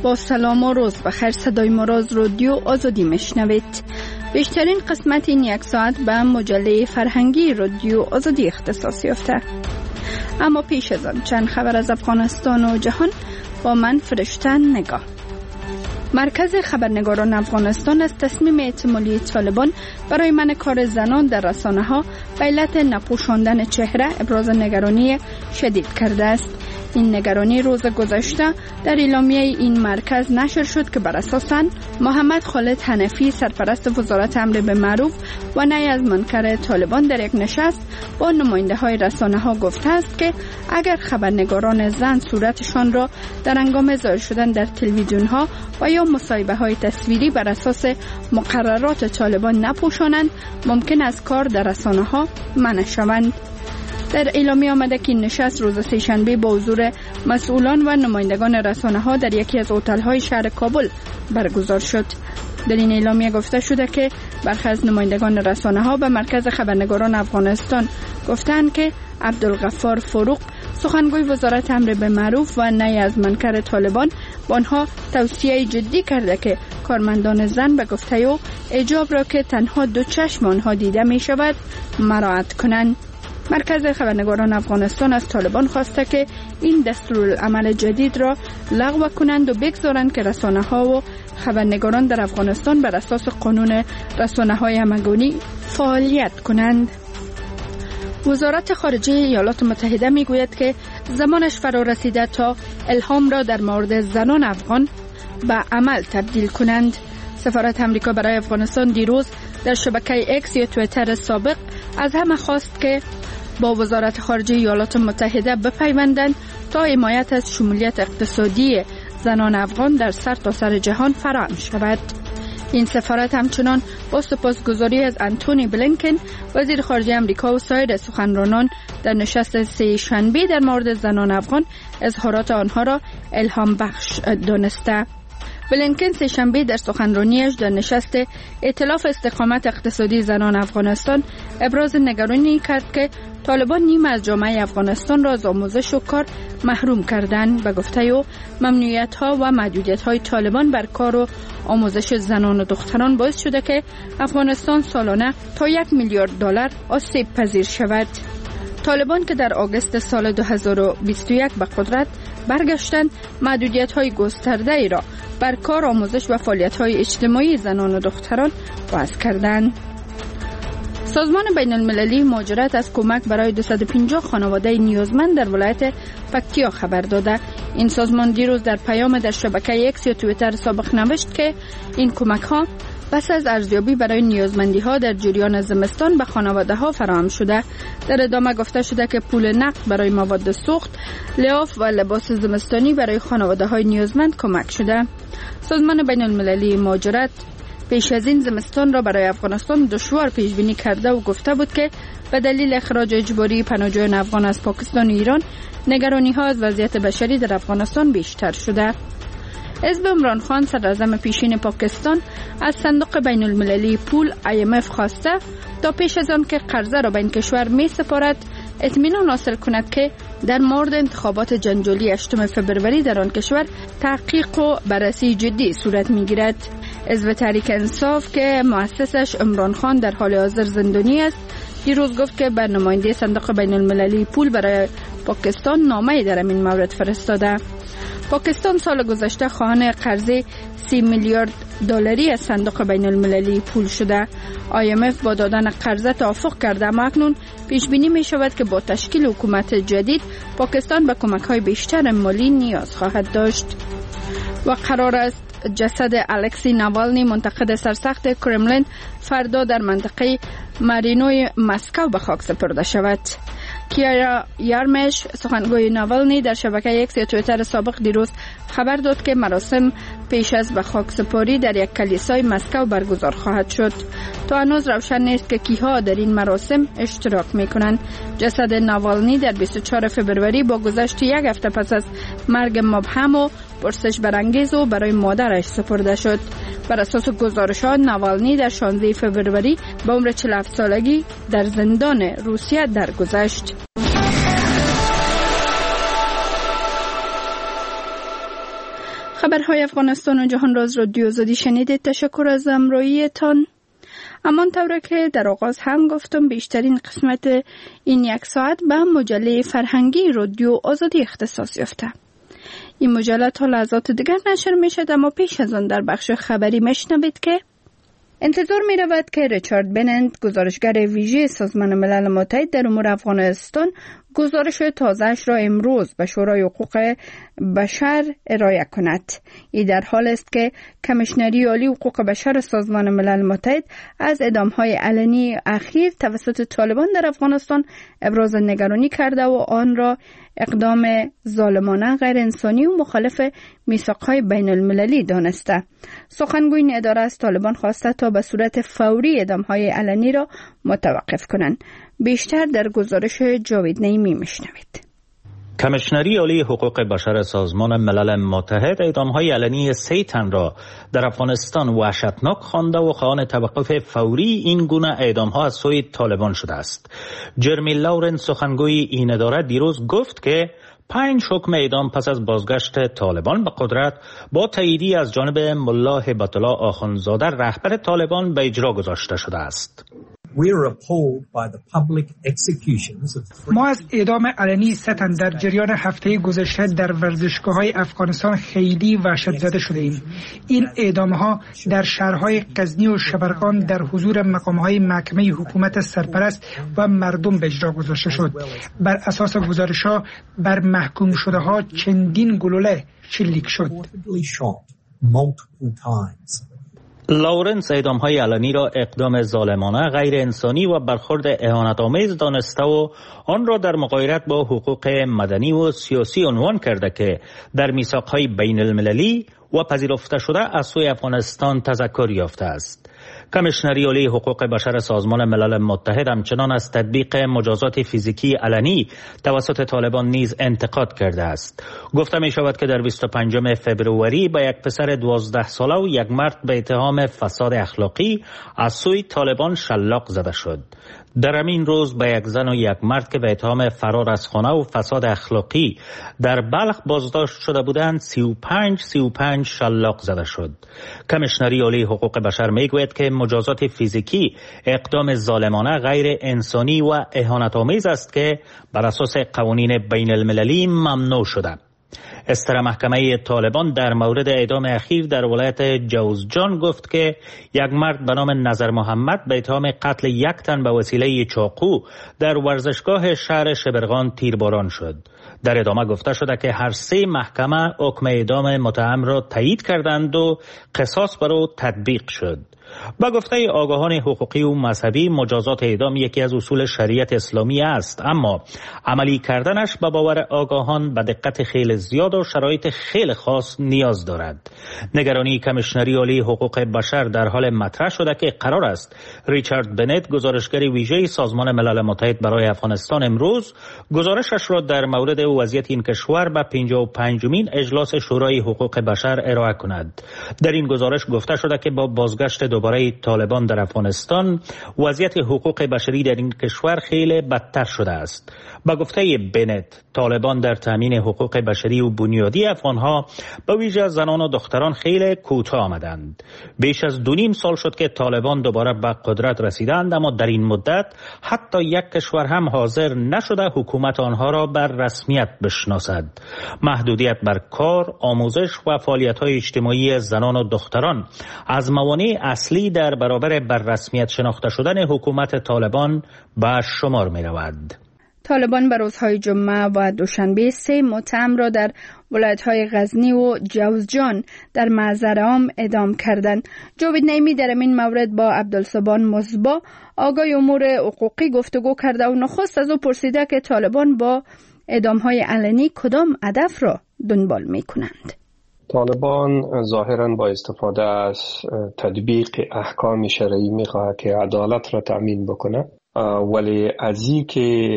با سلام و روز بخیر، صدای ما را از رادیو آزادی میشنوید. بیشترین قسمت این یک ساعت به مجله فرهنگی رادیو آزادی اختصاص یافته. اما پیش از آن چند خبر از افغانستان و جهان با من فرشته نگاه. مرکز خبرنگاران افغانستان از تصمیم احتمالی طالبان برای منع کار زنان در رسانه‌ها به علت نپوشاندن چهره ابراز نگرانی شدید کرده است. این نگرانی روز گذشته در اعلامیه این مرکز نشر شد که بر اساس آن محمد خالد حنفی سرپرست وزارت امر بالمعروف و نهی از منکر طالبان در یک نشست با نماینده های رسانه ها گفته است که اگر خبرنگاران زن صورتشان را در هنگام ظاهر شدن در تلویزیون ها و یا مصاحبه های تصویری بر اساس مقررات طالبان نپوشانند، ممکن است کار در رسانه ها منع شوند. در اعلامیه آمده که این نشست روز سه‌شنبه با حضور مسئولان و نمایندگان رسانه‌ها در یکی از هتل‌های شهر کابل برگزار شد. در این اعلامیه گفته شده که برخی از نمایندگان رسانه‌ها به مرکز خبرنگاران افغانستان گفتند که عبدالغفار فروغ سخنگوی وزارت امر بالمعروف و نهی از منکر طالبان با آنها توصیه جدی کرده که کارمندان زن به گفته او حجاب را که تنها دو چشم آنها دیده می شود مراعات کنند. مرکز خبرنگاران افغانستان از طالبان خواسته که این دستورالعمل جدید را لغو کنند و بگذارند که رسانه‌ها و خبرنگاران در افغانستان بر اساس قانون رسانه‌های همگانی فعالیت کنند. وزارت خارجه ایالات متحده میگوید که زمانش فرا رسیده تا الهام را در مورد زنان افغان به عمل تبدیل کنند. سفارت آمریکا برای افغانستان دیروز در شبکه اکس یا توییتر سابق از همه خواست که با وزارت خارجه ایالات متحده بپیوندند تا حمایت از شمولیت اقتصادی زنان افغان در سرتاسر جهان فراهم شود. این سفارت همچنان با سپاسگزاری از انتونی بلینکن وزیر خارجه آمریکا و سایر سخنرانان در نشست سه‌شنبه در مورد زنان افغان اظهارات آنها را الهام بخش دانسته. بلینکن سه‌شنبه در سخنرانیش در نشست ائتلاف استقامت اقتصادی زنان افغانستان ابراز نگرانی کرد که طالبان نیمه از جامعه افغانستان را از آموزش و کار محروم کردند. به گفته او ممنوعیت‌ها و محدودیت‌های طالبان بر کار و آموزش زنان و دختران باعث شده که افغانستان سالانه تا $1 میلیارد آسیب پذیر شود. طالبان که در آگوست سال 2021 به قدرت برگشتند، محدودیت‌های گسترده‌ای را بر کار، آموزش و فعالیت‌های اجتماعی زنان و دختران وضع کردند. سازمان بین المللی مهاجرت از کمک برای 250 خانواده نیازمند در ولایت پکتیا خبر داده. این سازمان دیروز در پیام در شبکه اکس یا توییتر سابق نوشت که این کمک ها پس از ارزیابی برای نیازمندی ها در جریان زمستان به خانواده ها فراهم شده. در ادامه گفته شده که پول نقد برای مواد سوخت، لحاف و لباس زمستانی برای خانواده های نیازمند کمک شده. سازمان بین المللی مهاجرت پیش از این زمستان را برای افغانستان دشوار پیش بینی کرده و گفته بود که به دلیل اخراج اجباری پناهجویان افغان از پاکستان و ایران نگرانی ها از وضعیت بشری در افغانستان بیشتر شده. حزب عمران خان صدراعظم پیشین پاکستان از صندوق بین المللی پول IMF خواسته تا پیش از آن که قرضه را به این کشور می سپارد اطمینان حاصل کند که در مورد انتخابات جنجالی 8 فبروری در آن کشور تحقیق و بررسی جدی صورت می گیرد. حزب تحریک انصاف که مؤسسش عمران خان در حال حاضر زندانی است، دیروز گفت که بر نماینده صندوق بین المللی پول برای پاکستان نامه‌ای در این مورد فرستاده. پاکستان سال گذشته خواهان قرض $30 میلیارد از صندوق بین المللی پول شده. IMF با دادن قرضه توافق کرده، اما اکنون پیش بینی می شود که با تشکیل حکومت جدید پاکستان به کمک های بیشتر مالی نیاز خواهد داشت. و قرار است جسد الکسی ناوالنی منتقد سرسخت کرملین فردا در منطقه مارینوی مسکو به خاک سپرده شود. کیارا یارمش سخنگوی ناوالنی در شبکه اکس یا توییتر سابق دیروز خبر داد که مراسم پیش از به خاک سپاری در یک کلیسای مسکو برگزار خواهد شد. تا هنوز روشن نیست که کیها در این مراسم اشتراک میکنند. جسد ناوالنی در 24 فبروری با گذشت یک هفته پس از مرگ مبهم و پرسش برانگیز و برای مادرش سپرده شد. بر اساس گزارشات ناوالنی در 16 فبروری به عمر 47 سالگی در زندان روسیه درگذشت. خبرهای افغانستان و جهان راز رادیو آزادی شنیدید. تشکر از همراهیتان. همان طوره که در آغاز هم گفتم بیشترین قسمت این یک ساعت به مجله فرهنگی رادیو آزادی اختصاص یافته. این مجله تا لحظات دیگر نشر می شد، اما پیش از آن در بخش خبری میشنوید که انتظار می رود که ریچارد بننت، گزارشگر ویژه سازمان ملل متحد در امور افغانستان، گزارش تازه‌اش را امروز به شورای حقوق بشر ارائه کند. این در حال است که کمیشنری عالی حقوق بشر سازمان ملل متحد از اعدام‌های علنی اخیر توسط طالبان در افغانستان ابراز نگرانی کرده و آن را اقدام ظالمانه، غیر انسانی و مخالف میثاق‌های بین المللی دانسته. سخنگوی این اداره از طالبان خواسته تا به صورت فوری اعدام‌های علنی را متوقف کنند. بیشتر در گزارش جاوید نعیمی میشنوید. کمیشنری عالی حقوق بشر سازمان ملل متحد اعدام‌های علنی 3 تن را در افغانستان وحشتناک خوانده و خواهان توقف فوری این گونه اعدام‌ها از سوی طالبان شده است. جرمی لاورنس، سخنگوی این اداره، دیروز گفت که 5 حکم اعدام پس از بازگشت طالبان به قدرت با تاییدی از جانب ملا هیبت الله آخوندزاده رهبر طالبان به اجرا گذاشته شده است. ما از اعدام علنی 3 تن در جریان هفته گذشته در ورزشگاه‌های افغانستان خیلی وحشت زده شده ایم. این اعدام‌ها در شهرهای غزنی و شبرغان در حضور مقام‌های محکمه حکومت سرپرست و مردم به اجرا گذاشته شد. بر اساس گزارش‌ها بر محکوم شده‌ها چندین گلوله شلیک شد. لاورنس اعدام‌های علنی را اقدام ظالمانه، غیر انسانی و برخورد اهانت‌آمیز دانسته و آن را در مغایرت با حقوق مدنی و سیاسی عنوان کرده که در میثاق‌های بین المللی و پذیرفته شده از سوی افغانستان تذکر یافته است. کمیشنری عالی حقوق بشر سازمان ملل متحد همچنان از تطبیق مجازات فیزیکی علنی توسط طالبان نیز انتقاد کرده است. گفته می شود که در 25 فبروری به یک پسر 12 ساله و یک مرد به اتهام فساد اخلاقی از سوی طالبان شلاق زده شد. در همین روز به یک زن و یک مرد که به اتهام فرار از خانه و فساد اخلاقی در بلخ بازداشت شده بودند 35 شلاق زده شد. کمیشنری عالی حقوق بشر میگوید که مجازات فیزیکی اقدام ظالمانه، غیر انسانی و اهانت‌آمیز است که بر اساس قوانین بین المللی ممنوع شده. استر محکمه طالبان در مورد اعدام اخیر در ولایت جوزجان گفت که یک مرد به نام نظر محمد به اتهام قتل 1 تن به وسیله چاقو در ورزشگاه شهر شبرغان تیرباران شد. در ادامه گفته شده که هر 3 محکمه حکم اعدام متهم را تایید کردند و قصاص بر او تطبیق شد. با گفته آگاهان حقوقی و مذهبی، مجازات اعدام یکی از اصول شریعت اسلامی است، اما عملی کردنش به باور آگاهان به دقت خیلی زیاد و شرایط خیلی خاص نیاز دارد. نگرانی کمیشنری عالی حقوق بشر در حال مطرح شده که قرار است ریچارد بنت، گزارشگر ویژه سازمان ملل متحد برای افغانستان، امروز گزارشش را در مورد وضعیت این کشور به 55مین اجلاس شورای حقوق بشر ارائه کند. در این گزارش گفته شده که با بازگشت دوباره طالبان در افغانستان وضعیت حقوق بشری در این کشور خیلی بدتر شده است. با گفته بنت، طالبان در تامین حقوق بشری و بنیادی افغانها به ویژه زنان و دختران خیلی کوتاه آمدند. بیش از 2.5 سال شد که طالبان دوباره به قدرت رسیدند، اما در این مدت حتی یک کشور هم حاضر نشده حکومت آنها را بر رسمیت بشناسد. محدودیت بر کار، آموزش و فعالیت‌های اجتماعی زنان و دختران از موانع اصلی در برابر بر رسمیت شناخته شدن حکومت طالبان به شمار می رود. طالبان به روزهای جمعه و دوشنبه 3 متهم را در ولایت‌های غزنی و جوزجان در محضر عام اعدام کردند. جاوید نعیمی در این مورد با عبدالصبان مصباح، آگاه امور حقوقی، گفتگو کرده و نخست از او پرسیده که طالبان با اعدام‌های علنی کدام هدف را دنبال می‌کنند. طالبان ظاهراً با استفاده از تطبیق احکام شرعی می‌خواهد که عدالت را تأمین بکنه، ولی از این که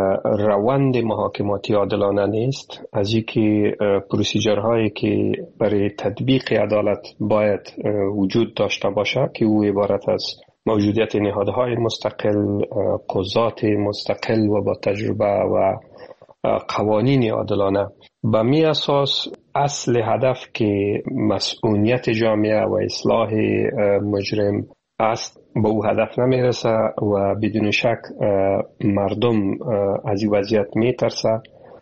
روند محاکماتی عادلانه نیست، از این که پروسیجرهایی که برای تطبیق عدالت باید وجود داشته باشه که او عبارت از موجودیت نهادهای مستقل، قضات مستقل و با تجربه و قوانین عادلانه. به می اساس اصل هدف که مسئولیت جامعه و اصلاح مجرم است به او هدف نمیرسه و بدون شک مردم از این وضعیت میترسه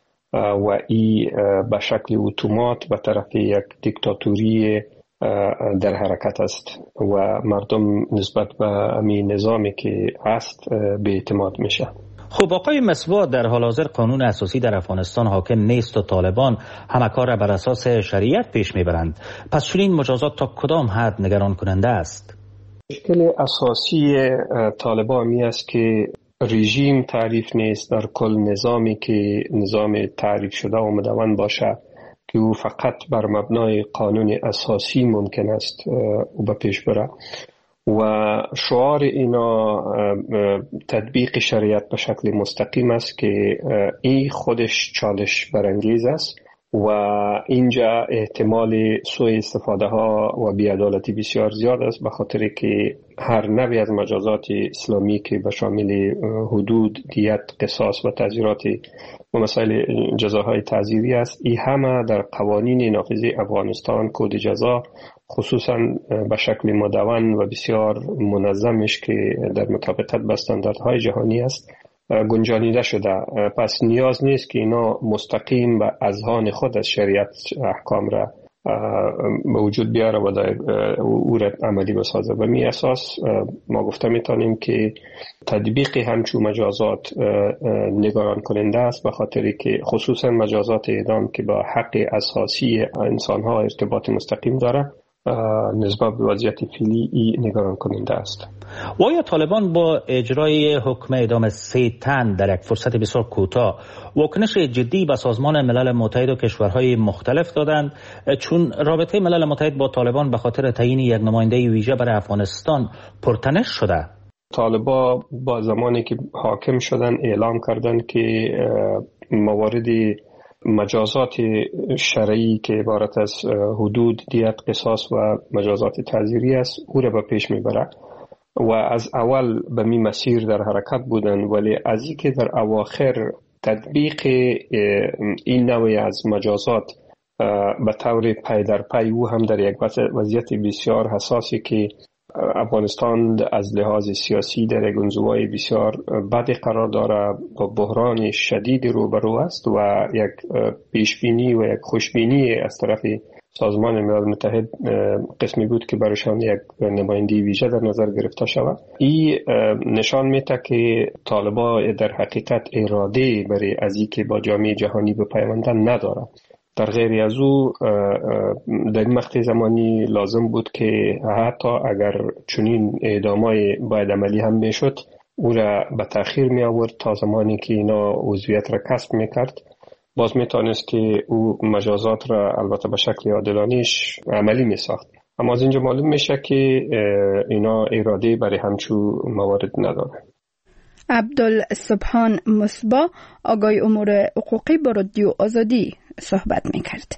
و این به شکل اتومات به طرف یک دیکتاتوری در حرکت است و مردم نسبت به همین نظامی که هست به اعتماد میشه. خب آقای مصباح، در حال حاضر قانون اساسی در افغانستان حاکم نیست و طالبان همه کار را بر اساس شریعت پیش میبرند. پس چنین مجازات تا کدام حد نگران کننده است؟ مشکل اساسی طالبان می است که رژیم تعریف نیست در کل نظامی که نظام تعریف شده و مدون باشه که او فقط بر مبنای قانون اساسی ممکن است او به پیش بره و شعار اینا تطبیق شریعت به شکل مستقیم است که این خودش چالش برانگیز است و اینجا احتمال سوء استفاده ها و بی‌عدالتی بسیار زیاد است، به خاطر که هر نوعی از مجازات اسلامی که به شامل حدود، دیت، قصاص و تعزیرات و مسائل جزاهای تعزیری است، این همه در قوانین نافذه افغانستان کد جزا خصوصا به شکل مدون و بسیار منظمش که در مطابقت با استانداردهای جهانی است گنجانیده شده. پس نیاز نیست که اینا مستقیم به اذهان خود از شریعت احکام را به وجود بیاره و او را عملی بسازه. و می اساس ما گفته میتونیم که تطبیق همچون مجازات نگران کننده است، به خاطری که خصوصا مجازات اعدام که با حق اساسی انسانها ارتباط مستقیم داره نسبت به وضعیت فعلی نگران کننده است. و آیا طالبان با اجرای حکم اعدام 3 تن در یک فرصت بسیار کوتاه واکنش جدی به سازمان ملل متحد و کشورهای مختلف دادند، چون رابطه ملل متحد با طالبان به خاطر تعیین یک نماینده ویژه برای افغانستان پرتنش شده؟ طالبان با زمانی که حاکم شدن اعلام کردند که موارد مجازات شرعی که عبارت از حدود، دیت، قصاص و مجازات تعزیری است او را به پیش میبره و از اول به می مسیر در حرکت بودن، ولی از این که در اواخر تطبیق این نوع از مجازات به طور پی در پی او هم در یک وضعیت بسیار حساسی که افغانستان از لحاظ سیاسی در یک انزوای بسیار بدی قرار داره، با بحران شدید روبرو است و یک پیشبینی و یک خوشبینی از طرف سازمان ملل متحد قسمی بود که برایشان یک نمایندگی ویژه در نظر گرفته شود. این نشان میده که طالبان در حقیقت اراده برای از اینکه با جامعه جهانی بپیوندن نداره. در غیر از او در این مقطع زمانی لازم بود که حتی اگر چنین اعدامای باید عملی هم میشد او را به تأخیر می آورد تا زمانی که اینا عضویت را کسب میکرد، باز میتونست که او مجازات را البته به شکل عادلانیش عملی میساخت. اما از اینجا معلوم میشه که اینا اراده برای همچون موارد نداره. عبدالسبحان مصباح، آگای امور حقوقی با رادیو آزادی صحبت میکرد.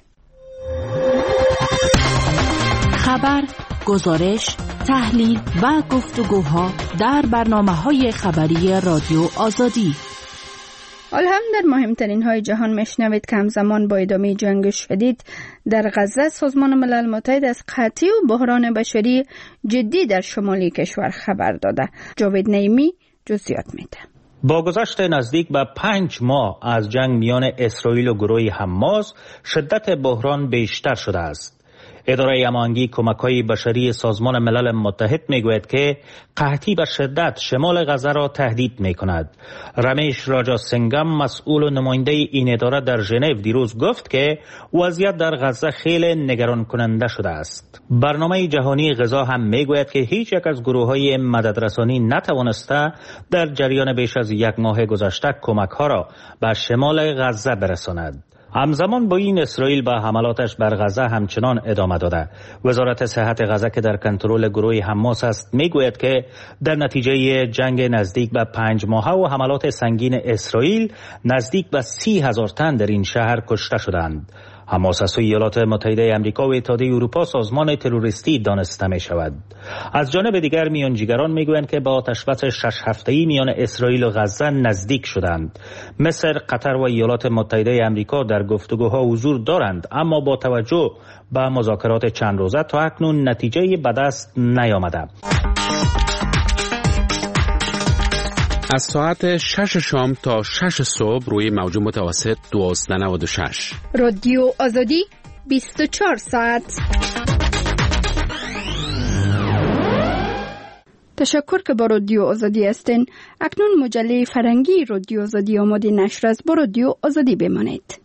خبر، گزارش، تحلیل و گفتگوها در برنامه‌های خبری رادیو آزادی. حال هم در مهمترین های جهان میشنوید که همزمان با ادامه جنگ شدید در غزه سازمان ملل متحد از قحطی و بحران بشری جدی در شمالی کشور خبر داده. جاوید نعیمی جزئیات میده. با گذشت نزدیک به 5 ماه از جنگ میان اسرائیل و گروه حماس، شدت بحران بیشتر شده است. اداره هماهنگی کمک‌های بشری سازمان ملل متحد میگوید که قحطی به شدت شمال غزه را تهدید می‌کند. رمیش راجا سنگم، مسئول و نماینده این اداره در ژنو، دیروز گفت که وضعیت در غزه خیلی نگران کننده شده است. برنامه جهانی غذا هم میگوید که هیچ یک از گروه‌های مددرسانی نتوانسته در جریان بیش از 1 ماه گذشته کمک‌ها را به شمال غزه برساند. همزمان با این اسرائیل با حملاتش بر غزه همچنان ادامه داده. وزارت صحت غزه که در کنترل گروه حماس است میگوید که در نتیجه جنگ نزدیک به 5 ماهه و حملات سنگین اسرائیل نزدیک به 30,000 تن در این شهر کشته شدند. حماس از ایالات متحده آمریکا و اتحادیه اروپا سازمان تروریستی دانسته می شود. از جانب دیگر میانجیگران میگویند که با آتشبس 6 هفته‌ای میان اسرائیل و غزه نزدیک شدند. مصر، قطر و ایالات متحده آمریکا در گفتگوها حضور دارند، اما با توجه به مذاکرات چند روزه تا اکنون نتیجه به دست نیامده. از ساعت 6 شام تا 6 صبح روی موج متوسط 1296 رادیو آزادی 24 ساعت. تشکر که با رادیو آزادی هستین. اکنون مجله فرهنگی رادیو آزادی آماده نشر است. با رادیو آزادی بمانید.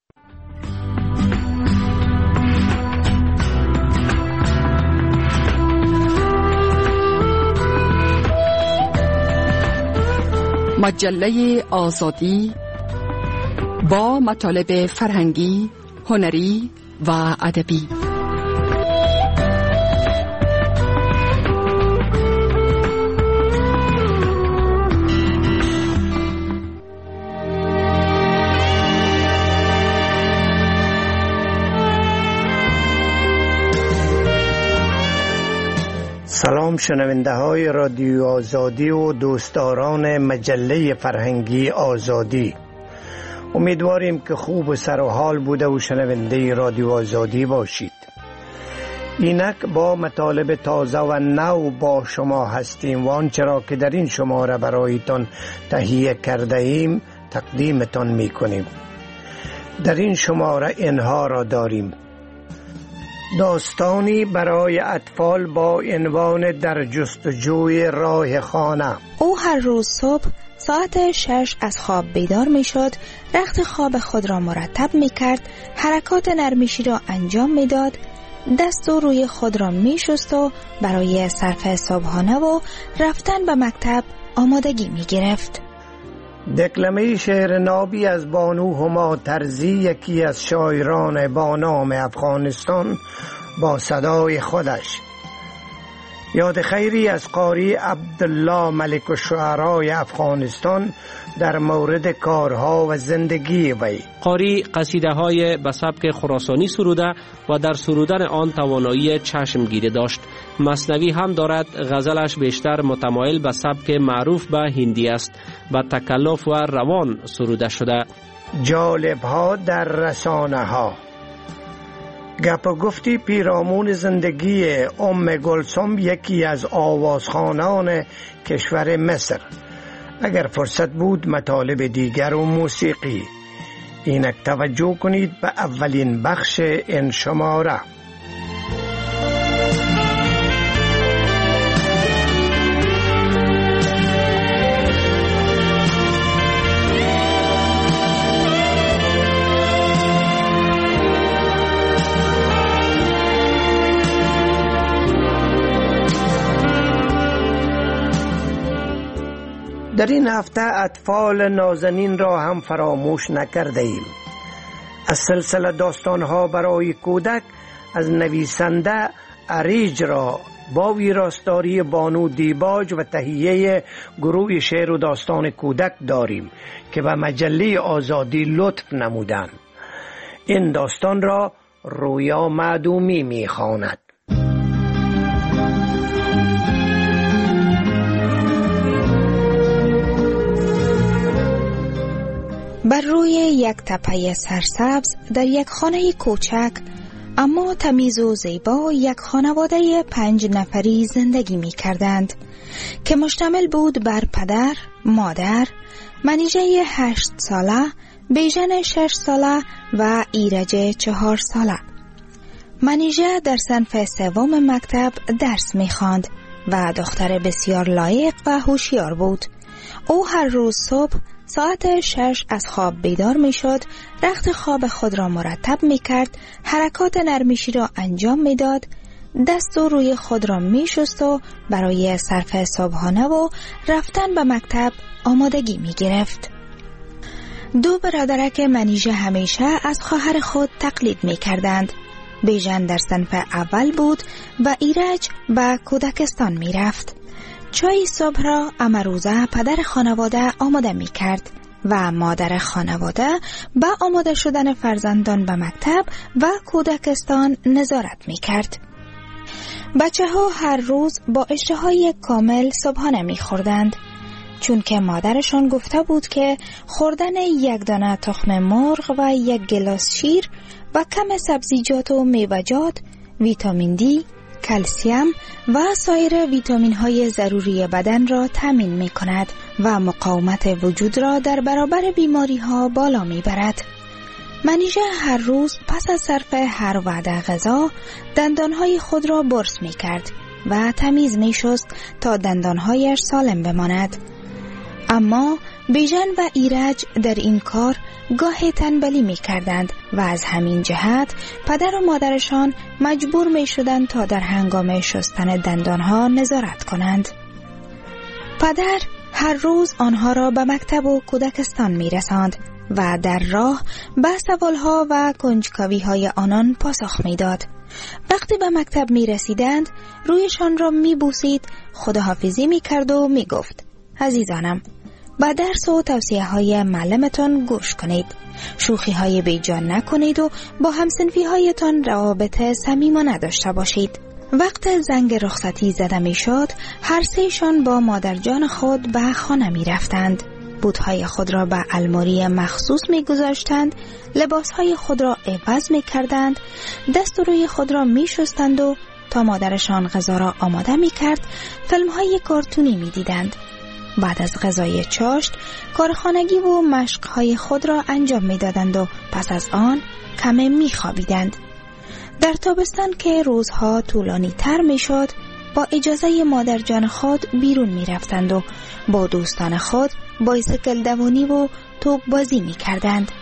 مجله آزادی با مطالب فرهنگی، هنری و ادبی. سلام شنونده های رادیو آزادی و دوستداران مجله فرهنگی آزادی. امیدواریم که خوب و سر و حال بوده و شنونده رادیو آزادی باشید. اینک با مطالب تازه و نو با شما هستیم و آنچه را که در این شماره برایتان تهیه کرده ایم تقدیمتان می کنیم. در این شماره اینها را داریم: داستانی برای اطفال با عنوان در جستجوی راه خانه. او هر روز صبح ساعت 6 از خواب بیدار می شد، رخت خواب خود را مرتب می کرد، حرکات نرمیشی را انجام می داد، دست و روی خود را می شست و برای صرف صبحانه و رفتن به مکتب آمادگی می گرفت. دکلمه شعر نابی از بانو هما ترزی، یکی از شاعران با نام افغانستان، با صدای خودش. یاد خیری از قاری عبدالله ملک الشعرای افغانستان در مورد کارها و زندگی وی. قاری قصیده‌های به سبک خراسانی سروده و در سرودن آن توانایی چشمگیری داشت. مثنوی هم دارد. غزلش بیشتر متمایل به سبک معروف به هندی است. با تکلف و روان سروده شده. جالب‌ها در رسانه ها. گپ و گفتی پیرامون زندگی ام گلسم، یکی از آوازخوانان کشور مصر. اگر فرصت بود مطالب دیگر و موسیقی. اینک توجه کنید به اولین بخش این شماره. در این هفته اطفال نازنین را هم فراموش نکرده ایم. از سلسله داستانها برای کودک از نویسنده اریج را با ویراستاری بانو دیباج و تهیه گروه شعر و داستان کودک داریم که به مجله آزادی لطف نمودند. این داستان را رویا معدومی می‌خواند. بر روی یک تپه سرسبز در یک خانه کوچک اما تمیز و زیبا یک خانواده 5 نفری زندگی می کردند که مشتمل بود بر پدر، مادر، منیژه 8 ساله، بیژن 6 ساله و ایرج 4 ساله. منیژه در صنف 3 مکتب درس می خواند و دختر بسیار لایق و هوشیار بود. او هر روز صبح ساعت 6 از خواب بیدار می شد، رخت خواب خود را مرتب می کرد، حرکات نرمیشی را انجام می داد، دست و روی خود را می شست و برای صرف صبحانه و رفتن به مکتب آمادگی می گرفت. 2 برادرک منیژه همیشه از خواهر خود تقلید می کردند. بیژن در صنف اول بود و ایرج به کودکستان می رفت. چای صبح را امروزه پدر خانواده آماده می کرد. و مادر خانواده به آماده شدن فرزندان به مکتب و کودکستان نظارت می کرد. بچه ها هر روز با اشتهای کامل صبحانه می خوردند، چون که مادرشان گفته بود که خوردن یک دانه تخم مرغ و یک گلاس شیر و کم سبزیجات و میوه‌جات ویتامین دی، کلسیم و سایر ویتامین های ضروری بدن را تامین می کند و مقاومت وجود را در برابر بیماری ها بالا می برد. منیژه هر روز پس از صرف هر وعده غذا دندانهای خود را برس می کرد و تمیز می شست تا دندانهایش سالم بماند. اما بیژن و ایرج در این کار گاهی تنبلی می کردند و از همین جهت پدر و مادرشان مجبور می شدند تا در هنگام شستن دندانها نظارت کنند. پدر هر روز آنها را به مکتب و کودکستان می رساند و در راه به سوالها و کنجکاوی‌های آنان پاسخ می داد. وقتی به مکتب می رسیدند رویشان را می بوسید، خداحافظی می کرد و می گفت: عزیزانم، با درس و توصیه های معلمتان گوش کنید، شوخی های بیجان نکنید و با همسنفی هایتان روابط صمیمانه نداشته باشید. وقت زنگ رخصتی زده می شد، هر سه‌شان با مادر جان خود به خانه می رفتند. بوتهای خود را به الماری مخصوص می گذاشتند، لباسهای خود را عوض می کردند، دست و روی خود را می شستند و تا مادرشان غذا را آماده می کرد فیلم های کارتونی می دیدند. بعد از غذای چاشت کارخانگی و مشقهای خود را انجام می دادند و پس از آن کمی می خوابیدند. در تابستان که روزها طولانی تر می شد، با اجازه مادر جان خود بیرون می رفتند و با دوستان خود بایسکل دوانی و توپ بازی می کردند.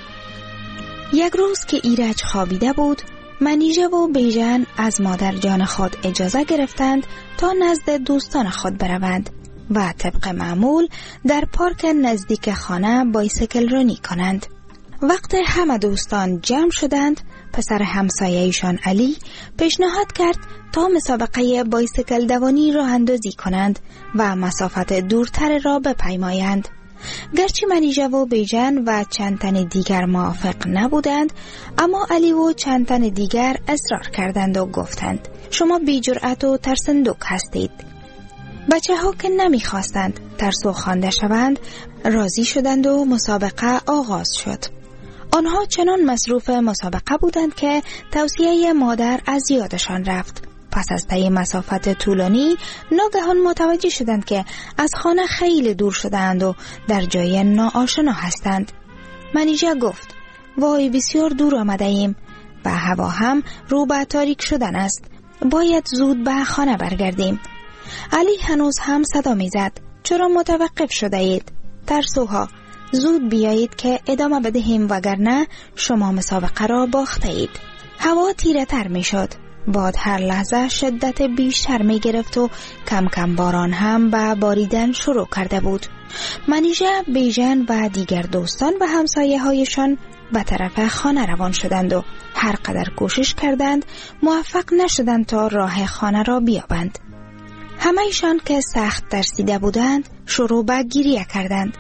یک روز که ایرج خوابیده بود، منیژه و بیژن از مادر جان خود اجازه گرفتند تا نزد دوستان خود بروند و طبق معمول در پارک نزدیک خانه بایسکل رانی کنند. وقت همه دوستان جمع شدند، پسر همسایه‌ایشان علی پیشنهاد کرد تا مسابقه بایسکل دوانی راه اندازی کنند و مسافت دورتر را بپیمایند. گرچه منیژه و بیژن و چند تن دیگر موافق نبودند، اما علی و چند تن دیگر اصرار کردند و گفتند: شما بی جرأت و ترسندوک هستید. بچه ها که نمیخواستند ترسو خوانده شوند راضی شدند و مسابقه آغاز شد. آنها چنان مصروف مسابقه بودند که توصیه مادر از یادشان رفت. پس از طی مسافت طولانی ناگهان متوجه شدند که از خانه خیلی دور شدند و در جای ناآشنا هستند. منیژه گفت: وای، بسیار دور آمده ایم و هوا هم رو به تاریک شدن است. باید زود به خانه برگردیم. علی هنوز هم صدا می زد: چرا متوقف شده اید؟ ترسوها، زود بیایید که ادامه بدهیم وگرنه شما مسابقه را باخته اید. هوا تیره تر می شد. باد هر لحظه شدت بیشتر می گرفت و کم کم باران هم به باریدن شروع کرده بود. منیژه، بیژن و دیگر دوستان و همسایه هایشان به طرف خانه روان شدند و هر قدر کوشش کردند موفق نشدند تا راه خانه را بیابند. همه ایشان که سخت ترسیده بودند شروع به گریه کردند.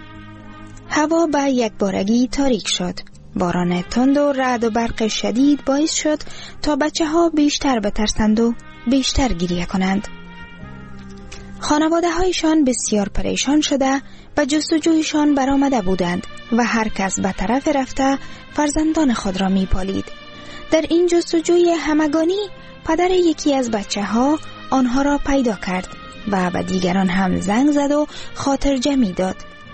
هوا به یک بارگی تاریک شد. باران تند و رعد و برق شدید باعث شد تا بچه ها بیشتر بترسند و بیشتر گریه کنند. خانواده هایشان بسیار پریشان شده و جستجویشان برآمده بودند و هر کس به طرف رفته فرزندان خود را می پالید. در این جستجوی همگانی پدر یکی از بچه ها آنها را پیدا کرد و به دیگران هم زنگ زد و خاطر جمعی داد.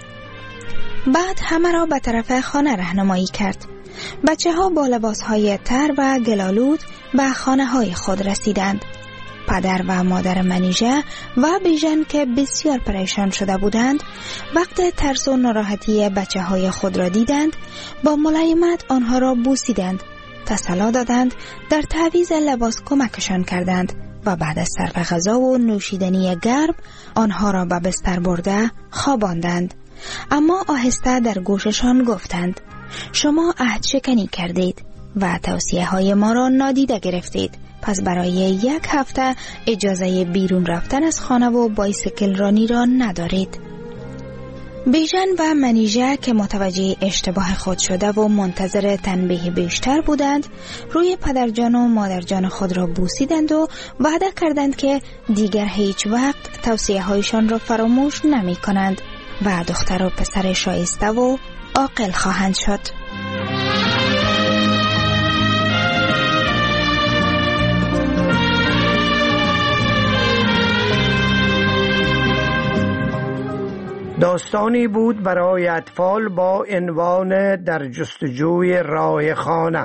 بعد همه را به طرف خانه راهنمایی کرد. بچه ها با لباس های تر و گلالود به خانه های خود رسیدند. پدر و مادر منیژه و بیژن که بسیار پریشان شده بودند، وقت ترس و ناراحتی بچه های خود را دیدند، با ملایمت آنها را بوسیدند، تسلی دادند، در تعویض لباس کمکشان کردند و بعد از صرف غذا و نوشیدنی گرم آنها را به بستر برده خواباندند. اما آهسته در گوششان گفتند: شما عهد شکنی کردید و توصیه های ما را نادیده گرفتید، پس برای 1 هفته اجازه بیرون رفتن از خانه و بایسکل رانی را ندارید. بیژن و منیژه که متوجه اشتباه خود شده و منتظر تنبیه بیشتر بودند، روی پدرجان و مادرجان خود را بوسیدند و وعده کردند که دیگر هیچ وقت توصیه هایشان را فراموش نمی کنند و دختر و پسر شایسته و عاقل خواهند شد. داستانی بود برای اطفال با عنوان در جستجوی راه خانه.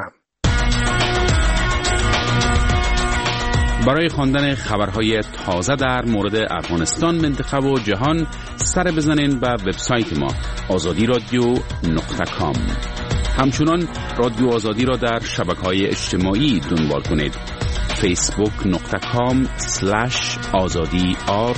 برای خواندن خبرهای تازه در مورد افغانستان، منطقه و جهان سر بزنین به وبسایت ما azadi.radio.com. همچنان رادیو آزادی را در شبکه‌های اجتماعی دنبال کنید. facebook.com/azadi_r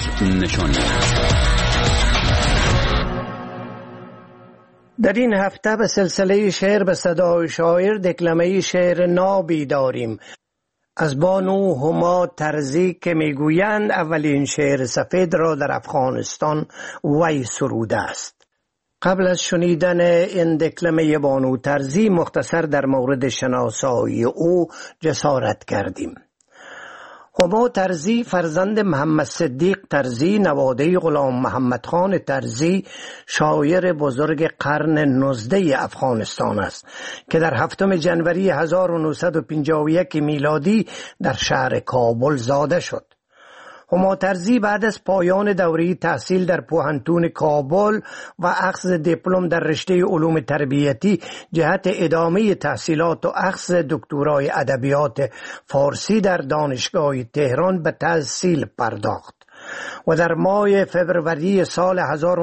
در این هفته به سلسله شعر به صدای شاعر دکلمه شعر نابی داریم از بانو هما ترزی که میگویند اولین شعر سفید را در افغانستان وی سروده است. قبل از شنیدن این دکلمه بانو ترزی مختصر در مورد شناسایی او جسارت کردیم. هما ترزی فرزند محمد صدیق ترزی، نواده غلام محمد خان ترزی، شاعر بزرگ قرن 19 افغانستان است که در 7 جنوری 1951 میلادی در شهر کابل زاده شد. هما ترزی بعد از پایان دوره تحصیل در پوهنتون کابل و اخذ دیپلم در رشته علوم تربیتی جهت ادامه تحصیلات و اخذ دکترای ادبیات فارسی در دانشگاه تهران به تحصیل پرداخت و در ماه فوریه سال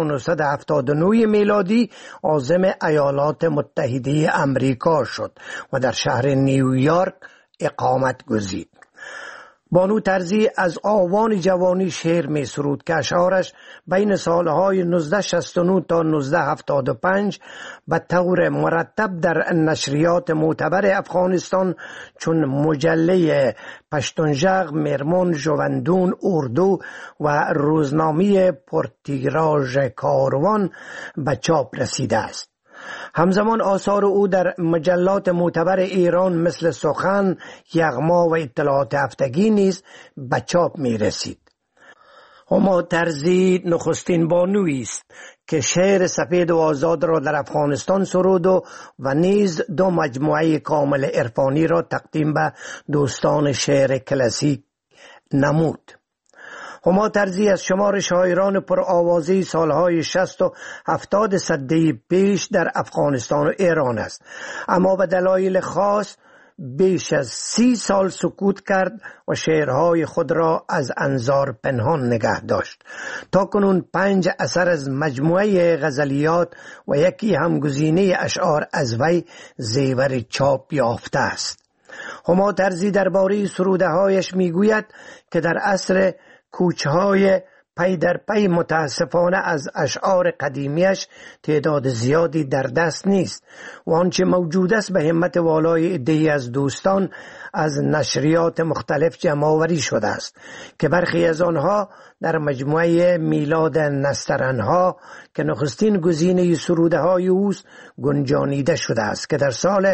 1979 میلادی عازم ایالات متحده امریکا شد و در شهر نیویورک اقامت گزید. بانو ترزی از آوان جوانی شعر می سرود که اشعارش بین سالهای 1969 تا 1975 به طور مرتب در نشریات معتبر افغانستان چون مجله پشتونژغ، مرمون، ژوندون، اردو و روزنامه پرتیراژ کاروان به چاپ رسیده است. همزمان آثار او در مجلات معتبر ایران مثل سخن، یغما و اطلاعات هفتگی نیز به چاپ می رسید. هما ترزی نخستین بانویی است که شعر سفید و آزاد را در افغانستان سرود و نیز 2 مجموعه کامل عرفانی را تقدیم به دوستان شعر کلاسیک نمود. هما ترزی از شمار شاعران پرآوازه سالهای 60 و 70 سده پیش در افغانستان و ایران است، اما به دلایل خاص بیش از 30 سال سکوت کرد و شعرهای خود را از انظار پنهان نگه داشت. تا کنون 5 اثر از مجموعه غزلیات و یکی همگزینه اشعار از وی زیور چاپ یافته است. هما ترزی درباره سروده‌هایش میگوید که در عصر کوچهای پی در پی متاسفانه از اشعار قدیمیش تعداد زیادی در دست نیست و آنچه موجود است به همت والای عده‌ای از دوستان از نشریات مختلف جمع‌آوری شده است که برخی از آنها در مجموعه میلاد نسترنها که نخستین گزینه سروده‌های اوست گنجانیده شده است که در سال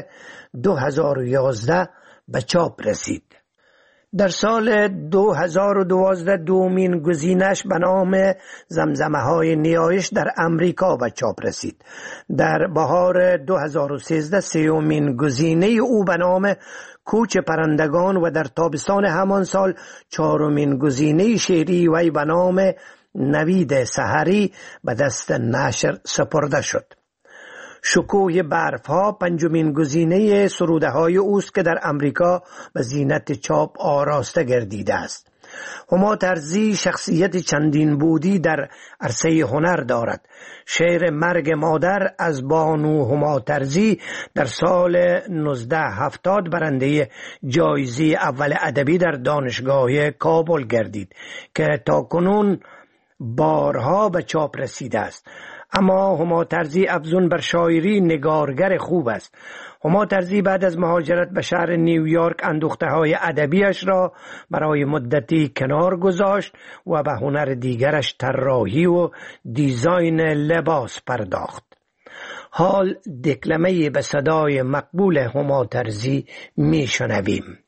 2011 به چاپ رسید. در سال 2012 دومین گزینش به نام زمزمه های نیایش در امریکا به چاپ رسید. در بهار 2013 سومین گزینه او به نام کوچ پرندگان و در تابستان همان سال 4مین گزینه شعری وی به نام نوید سحری به دست نشر سپرده شد. شکوه برفها 5مین گزینه سروده های اوست که در امریکا به زینت چاپ آراسته گردیده است. هما ترزی شخصیت چندین بودی در عرصه هنر دارد. شعر مرگ مادر از بانو هما ترزی در سال 1970 برنده جایزه اول ادبی در دانشگاه کابل گردید که تاکنون بارها به چاپ رسیده است. اما هما طرزی افزون بر شاعری نگارگر خوب است. هما طرزی بعد از مهاجرت به شهر نیویورک اندوخته های ادبیش را برای مدتی کنار گذاشت و به هنر دیگرش طراحی و دیزاین لباس پرداخت. حال دکلمه به صدای مقبول هما طرزی می شنویم.